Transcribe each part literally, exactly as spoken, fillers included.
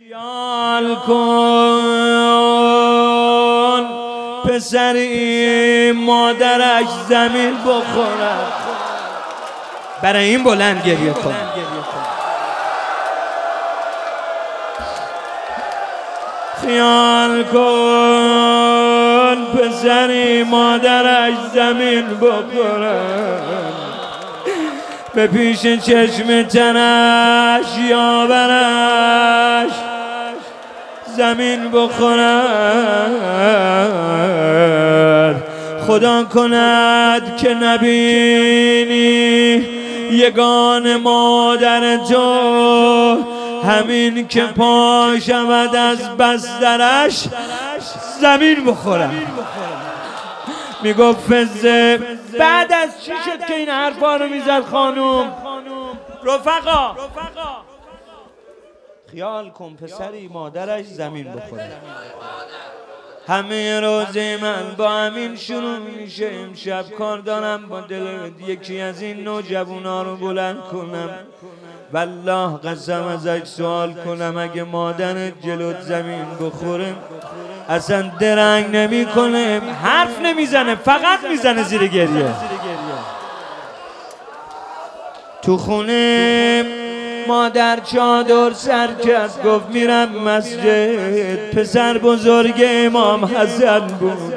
خیال کن پسری مادرش زمین بخورد. برای این بلند گریه کن. خیال کن پسری مادرش زمین بخورد، به پیش چشم تنش یاورش زمین بخورد. خدا کند که نبینی یگان مادر تو، همین که پا شود از بسترش زمین بخورد. میگفت فزه بعد از چی شد که این حرفا رو میزد خانوم؟ رفقا خیال کن پسری مادرش زمین بخوره. همه روزه من با همین شروع میشه. امشب کار دارم با دل یکی از این نوجوانا رو بلند کنم. والله قسم ازش سوال کنم اگه مادرت جلوت زمین بخوره اصلا درنگ نمی کنه، حرف نمیزنه، فقط میزنه زیر گریه. تو خونه مادر چادر سر کرد گفت میرم مسجد. پسر بزرگ امام حسن بود.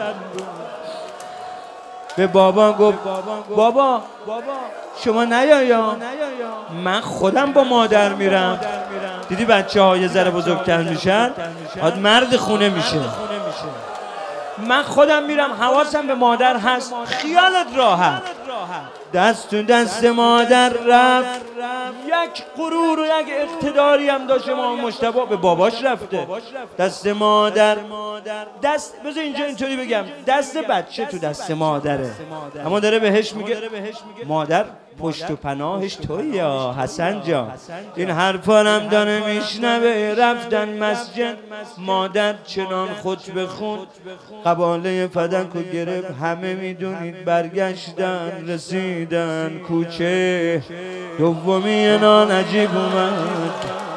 به بابا گفت بابا شما نیایا، من خودم با مادر میرم. دیدی بچه ها یه ذره بزرگتر میشن آد مرد خونه میشه. من خودم میرم، حواسم به مادر هست، خیالت راحت. دست تو دست مادر رفت. یک غرور و یک اقتداری هم داشت ما مجتبی، به باباش رفته. دست مادر دست بذار اینجا اینطوری بگم، دست بچه تو دست مادره، اما داره بهش میگه مادر پشت و پناهش توی یا حسن جان. این حرفا هم داره میشنوه. رفتن مسجد، مادر چنان خطبه خوند قباله فدک رو گرفت. همه میدونید برگشتن رسیدن کوچه دومی نان عجیب اومد.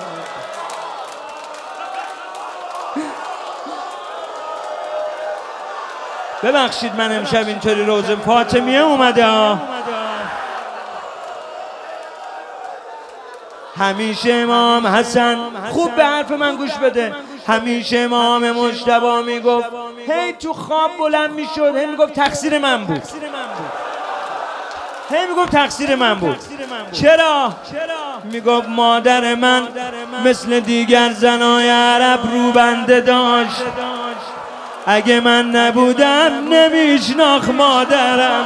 ببخشید من امشب اینطوری روزه فاطمیه اومده ها. همیشه امام حسن خوب به حرف من گوش بده. همیشه امام مجتبی میگفت هی تو خواب بلند میشد هی میگفت تقصیر من بود، هی میگفت تقصیر من بود. چرا؟ میگفت مادر من مثل دیگر زنای عرب روبنده داشت، اگه من نبودم نمیشناخت مادرم.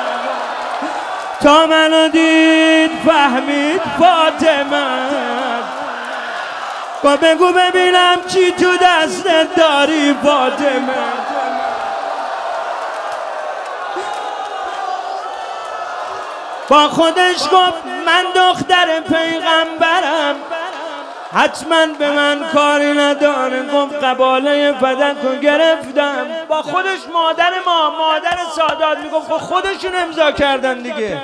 تا منو دید فهمید فاطمه. با بگو ببینم چی تو دستت داری فاطمه. با خودش گفت من دختر پیغمبرم، حتما به من کاری نداره. گفت قباله فدک رو گرفتم. با خودش مادر ما مادر سادات میگفت خب خودشون امضا کردن دیگه.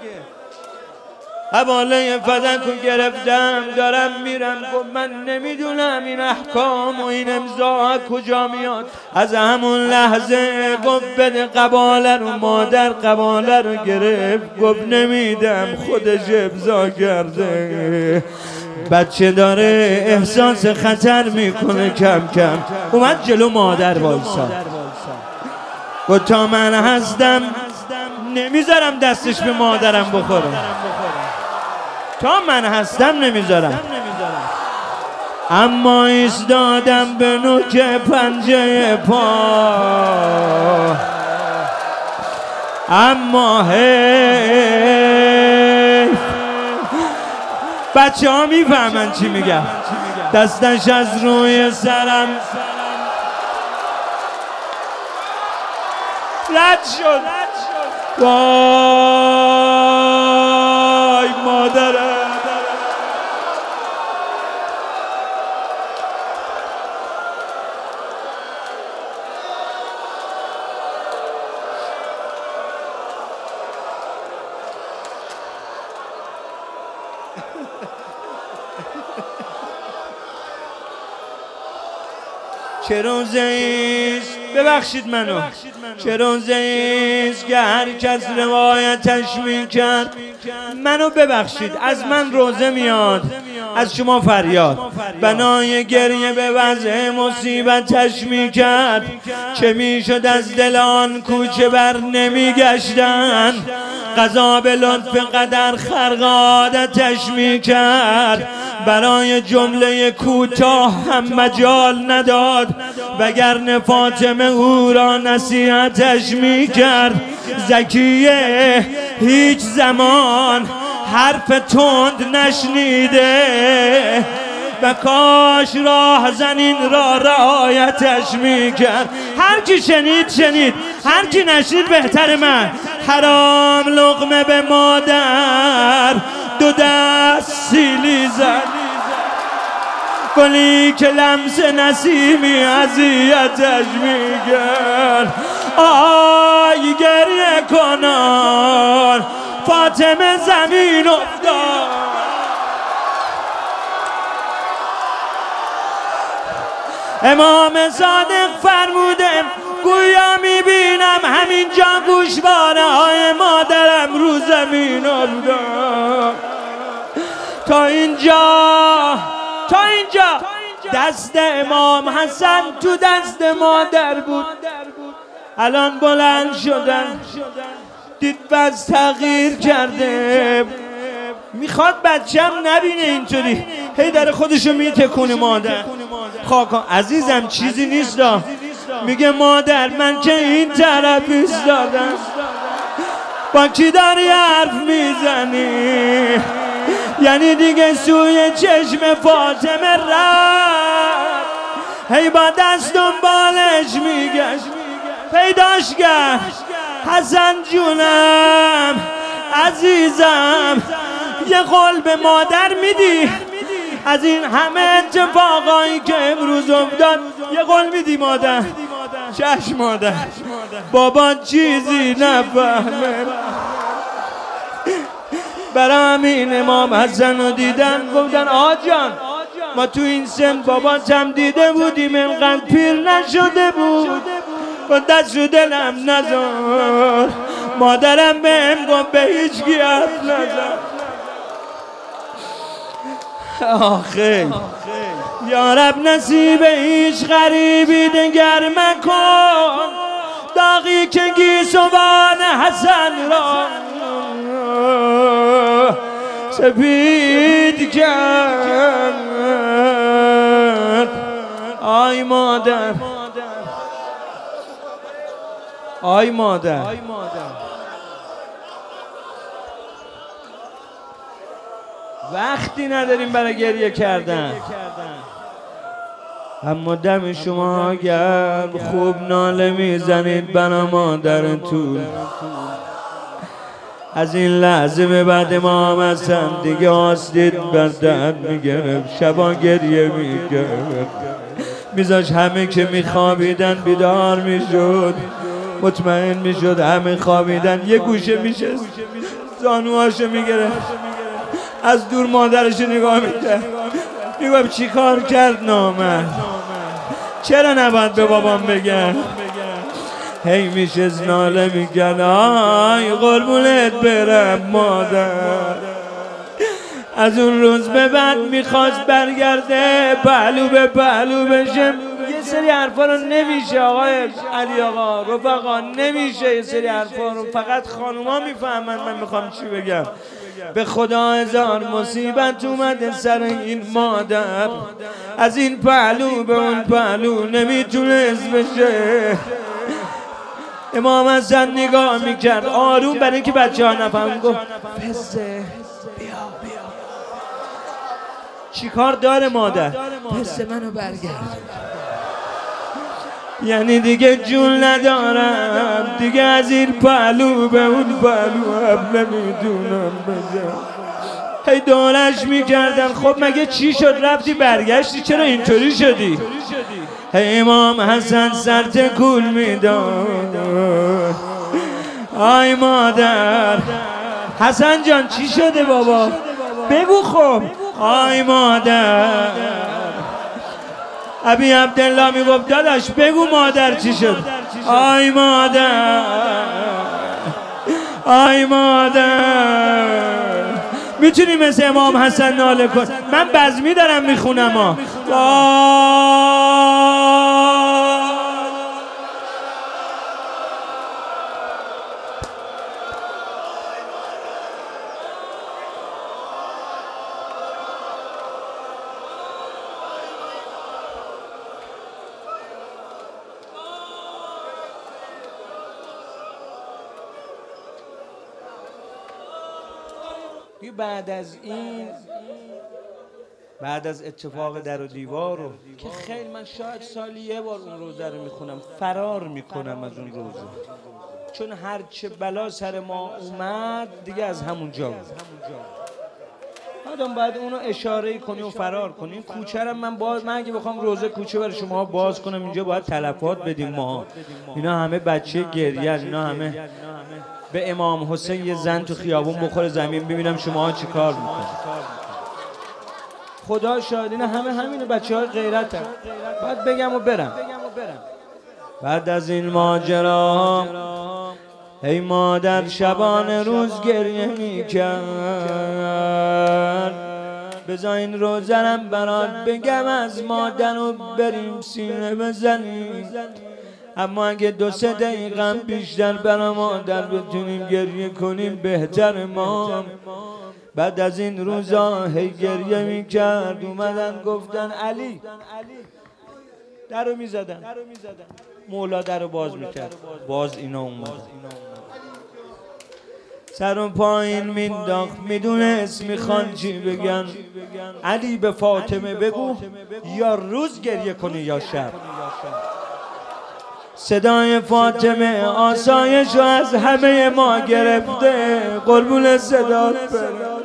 قباله فدک رو گرفتم دارم میرم. گفت من نمیدونم این احکام و این امضا کجا میاد. از همون لحظه گفت بده قباله رو. مادر قباله رو گرفت گفت نمیدم، خودش امضا کرده. بچه داره احساس خطر میکنه کم کم. اومد جلو مادر وایسا. گفت تا من هستم نمیذارم دستش به مادرم بخوره. تا من هستم نمیذارم. اما ایستادم به نوک پنجه پا. اما هی بچه ها میفهمن چی میگم. دستش از روی سرم رد شد. وای مادرم. چه روزیست ببخشید منو چه روزیست که هر کس روایتش میکرد منو ببخشید از من روزه میاد از شما فریاد بنای گریه به وضع مصیبتش میکرد چه میشد از دل آن کوچه بر نمیگشتن قضا به لطف قدر خرق عادتش میکرد برای جمله کوتاه هم مجال نداد وگرنه فاطمه او را نصیحتش میکرد زکیه هیچ زمان حرف تند نشنیده و کاش راه زنین را رعایتش میکرد هر کی شنید شنید هر کی نشنید بهتر من حرام لقمه به مادر دو دست سیلی زد گلی که لمس نسیمی اذیتش میکرد آی گریه کنان فاطمه زمین افتاد امام صادق فرموده گویا میبینم همینجا گوشواره های مادرم رو زمین افتاد تا اینجا تا اینجا دست امام حسن تو دست مادر بود الان بلند شدن دید بس تغییر کرده میخواد بچم نبینه اینطوری هی داره خودشو میتکونه مادر خاکا عزیزم چیزی نیست دا. میگه مادر من که این طرف ایستادم با کی داری حرف میزنی یعنی دیگه سوی چشم فاطمه رفت هی با دست دنبالش میگشت پیداش کرد حسن جونم عزیزم یه قول به مادر میدی از این همه اتفاقایی که امروز افتاد یه قول میدی مادر چشم مادر بابا چیزی نفهمه برای همین امام حسن رو دیدن گفتن آجان ما تو این سن بابات هم دیده بودیم اینقدر پیر نشده بود و دست رو دلم نذار مادرم بهم گفت به هیچ کی حرف نزن آخه یا رب نصیب هیچ غریبی دگر مکن داغی که گیسوان حسن را سپید کرد آی مادر آی مادر وقتی نداریم برای گریه کردن اما دم شما گرم خوب ناله میزنید برای مادرتون از این لحظه به بعد امام حسن دیگه آسدید بر درد میگرفت شبا گریه میگرفت میذاش همه که میخوابیدن بیدار میشد مطمئن میشد همه خوابیدن یه گوشه میشست زانوهاشو میگرفت از دور مادرش نگاه میکرد میگم چی کار کرد نامرد چرا نباید به بابام بگم هی میشه ناله میگن آی قربونت برم مادر از اون روز به بعد میخواست برگرده پهلو به پهلو بشه یه سری حرفا رو نمیشه آقای علی آقا رفقا نمیشه یه سری حرفا رو فقط خانوما میفهمن من میخوام چی بگم به خدا هزار مصیبت اومده سر این مادر از این پهلو به اون پهلو نمیتونست بشه امام حسن نگاه میکرد آروم برای اینکه بچه ها نفهم گفت پسه بیا بیا چی کار داره مادر پسه منو برگرد یعنی دیگه جون ندارم دیگه از این پهلو به اون پهلو هم نمیدونم بزن هی دورش میکردن خب مگه چی شد رفتی برگشتی چرا اینطوری شدی هی امام حسن سر تکون میداد آی مادر حسن جان چی شده بابا بگو خب آی مادر ابی عبدالله میگفت داداش بگو مادر چی شد. آی مادر، آی مادر. میتونی مثل امام حسن ناله کن؟ من بزمی دارم میخونم ها. بعد از این، بعد از اتفاق در و دیوار رو که خیلی من شاید سالی یه بار اون روزه رو میخونم، فرار میکنم از اون روزه، چون هر چه بلا سر ما اومد دیگه از همونجا بود. آدم باید اونو اشاره کنی و فرار کنی. این کوچه رو من باز، من اگه بخوام روزه کوچه برای شما باز کنم اینجا باید تلفات بدیم ما. اینا همه بچه گریه، اینا همه به امام حسین یه زن تو خیابون بخوره زمین ببینم شما ها چی کار میکنید. خدا شاهد اینا همه همینه، بچه های غیرت هم. باید بگم و برم. بعد از این ماجرا ای مادر شبانه روز گریه میکرد. بذار این روزنم برات بگم از مادر و بریم سینه بزنیم، اما اگه دو سه دقیقه بیشتر برا مادر بتونیم گریه کنیم بهتر. ما بعد از این روزا هی گریه میکرد. اومدن گفتن علی، در رو میزدن، مولا در رو باز میکرد، باز اینا اومدن سر و پایین مینداخت، میدونست میخوان چی بگن. علی به فاطمه بگو یا روز گریه کنی یا شب. صدای فاطمه آسایش رو از همه ما گرفته، قربون صدات برم.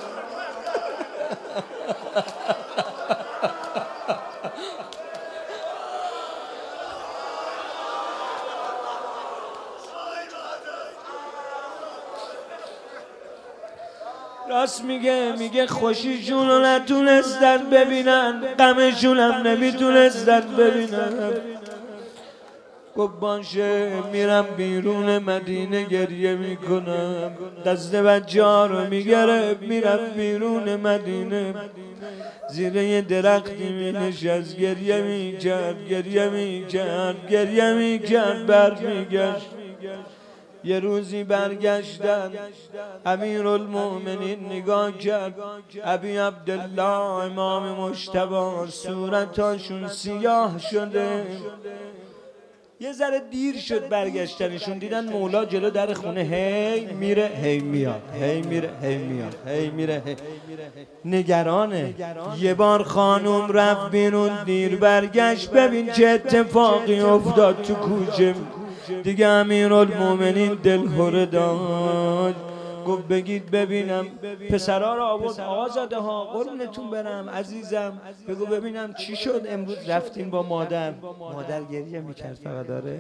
راست میگه، میگه خوشیشون رو نتونستن ببینن، غمشون هم نمیتونستن ببینن. گفت باشه میرم بیرون مدینه گریه میکنم. دست بچه ها رو میگرفت میرم بیرون مدینه، زیر یه درختی مینشست گریه میکرد، گریه میکرد، گریه میکرد. برمیگشت. یه روزی برگشتن، امیرالمومنین نگاه کرد، ابی عبدالله امام مجتبی صورتاشون سیاه شده. یه ذره دیر شد برگشتنشون، دیدن مولا جلو در خونه هی میره هی میاد، هی میره هی میاد، هی میره هی. نگرانه. یه بار خانوم رفت بیرون دیر برگشت، ببین چه اتفاقی افتاد تو کوچه. دیگه امیرالمومنین دل هره داد. گفت بگید ببینم، پسرها رو آورد. آزاده ها قربونتون برم عزیزم، بگو ببینم چی شد امروز رفتیم با مادر. مادر گریه میکرد فقط. داره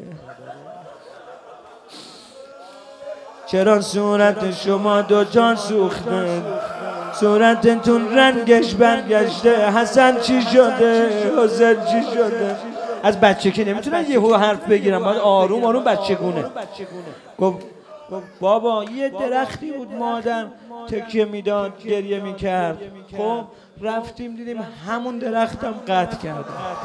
چرا صورت شما دوتا سوخته؟ صورتتون رنگش برگشته. حسن چی شده؟ حسین چی شده؟ از بچه که نمیتونن یهو حرف بگیرن، باید آروم آروم بچگونه. گفت بابا یه درختی بود مادر تکیه میداد گریه میکرد. خب رفتیم دیدیم همون درختم قطع کرد.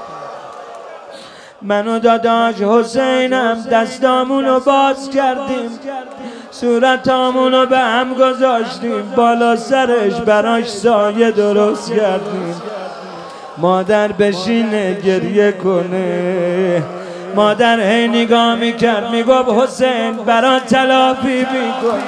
من و داداش حسینم دستامونو باز کردیم، صورتامونو به هم گذاشتیم، بالا سرش براش سایه درست کردیم. مادر بشینه گریه کنه. مادر هی نگاه میکرد میگفت حسین برات تلافی میکنم.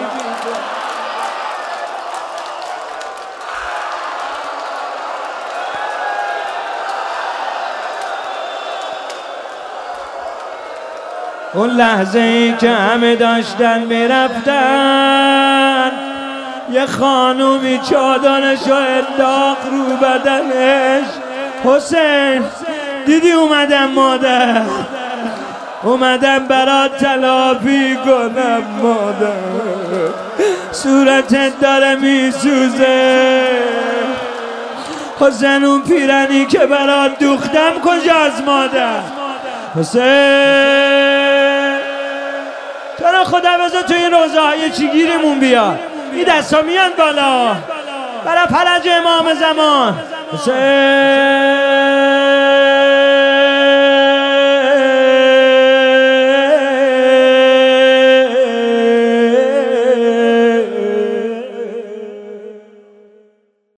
اون لحظه ای که همه داشتن میرفتن، یه خانومی چادرشو انداخت رو بدنش. حسین دیدی اومدم مادر، اومدم برات تلافی کنم مادر، صورتت داره میسوزه. حسین اون پیرنی که برات دوختم کجاست مادر؟ حسین چرا خدا بذار تو این روزه های چی گیریمون بیاد؟ این دستا میان بالا برای فرج امام زمان. حسین